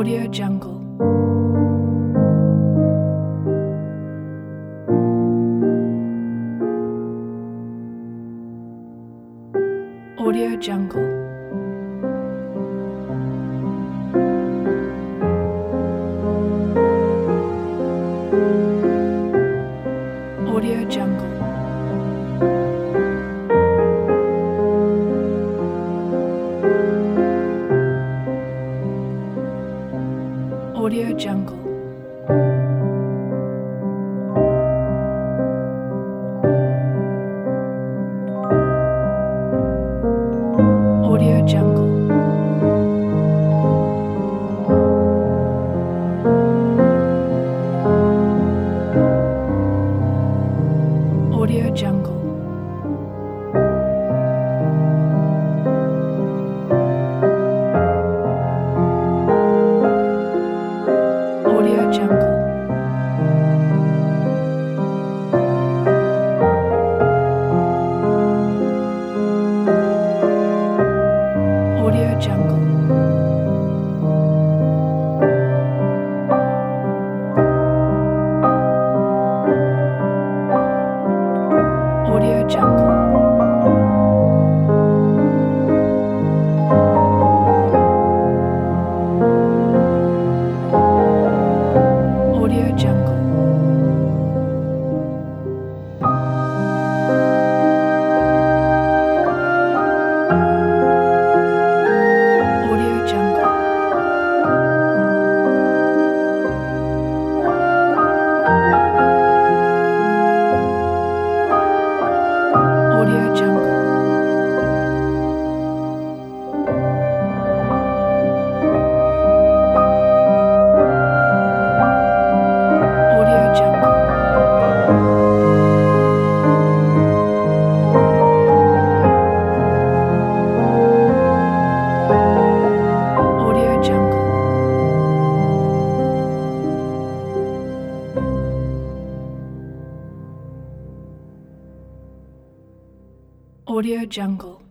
Audio Jungle. Audio Jungle. Audio Jungle. Audio Jungle. Audio Jungle. Audio Jungle. Audio Jungle. Audio Jungle. Audio Jungle. Audio Jungle. Audio Jungle. Audio Jungle. Audio Jungle. Audio Jungle. Audio Jungle.